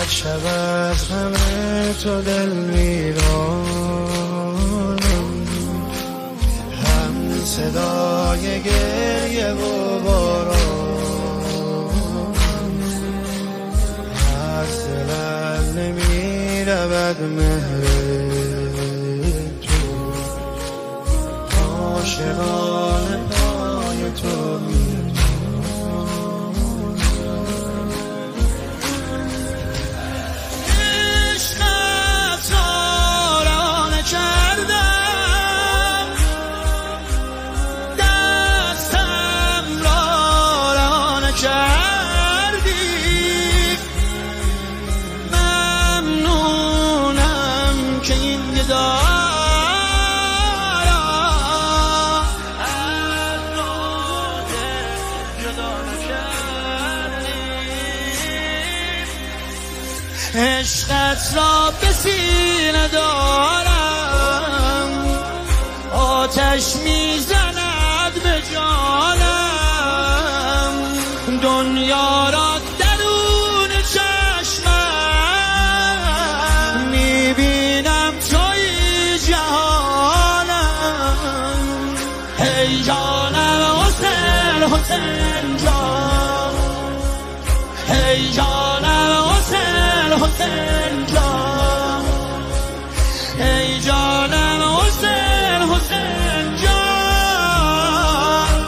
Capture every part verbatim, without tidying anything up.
شب از همه تو دل ویرانم، هم صدای گریه و باران، از دلم نمی رود مهر تو، عاشقانه پای تو عشقت را به سینه دارم، آتش میزند به جانم، دنیا را درون چشمم میبینم توی جهانم. ای جانم حسین حسین جان، ای جانم حسین حسین جان، ای جانم حسین حسین جان.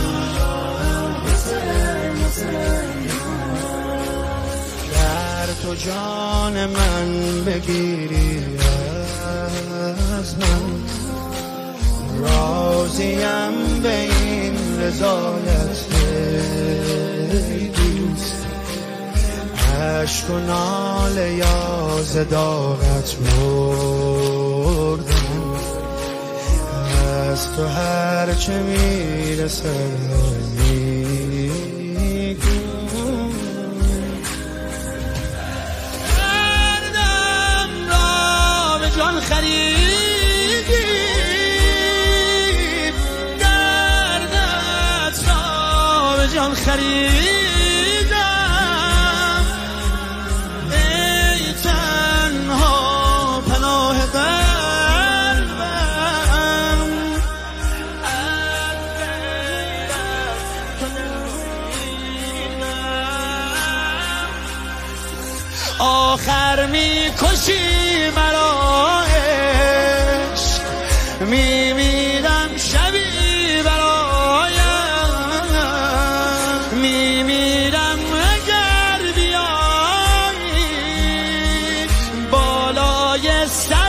در تو جان من بگیری از من، راضیم به این رضایت دوست، عشق و ناله یا زداغت مردم، از تو هر چه میرسه میگم. دردم را به جان خریدی، دردت را به جان خریدی، آخر می کشی مرا عشق، می میرم شبی برایم، می میرم اگر بیایی بالای سر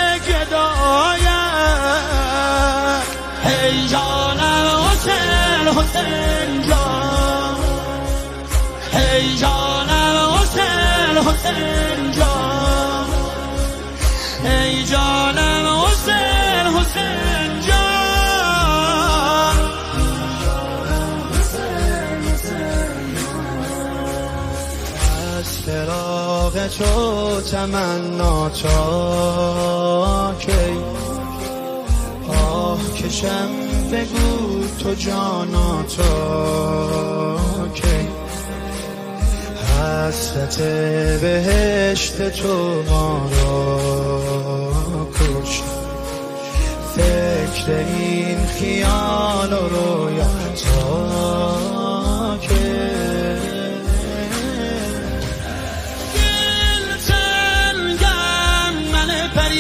گدایم. ای جانم حسین حسین جان، ای جانم حسین حسین جان، ای جانم حسین حسین جان. از فراق تو تمنا تا کی، آه کشم بگو تو جانا تا کی، حسرت بهشت تو ما را کش، فکر این خیال و رویا تا که دل تنگم من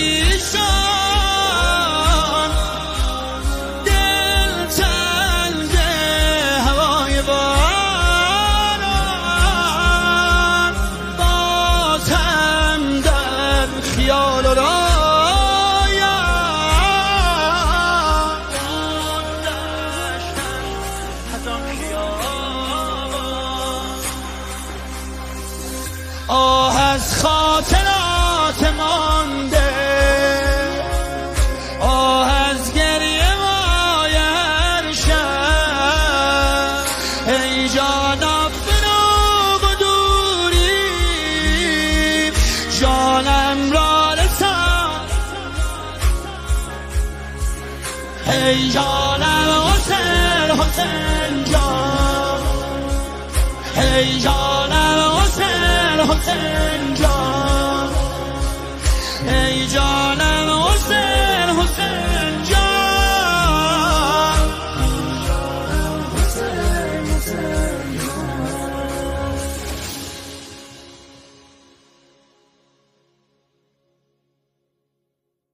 پریشان، دل تنگ هوای باران، بازم در خیال و رویا آه از خاطرات مانده، آه از گریه مای هر شب، ای جانا فراق و دوری جانم را رسان. ای جانم حسین حسین جان، ای جانم حسین حسین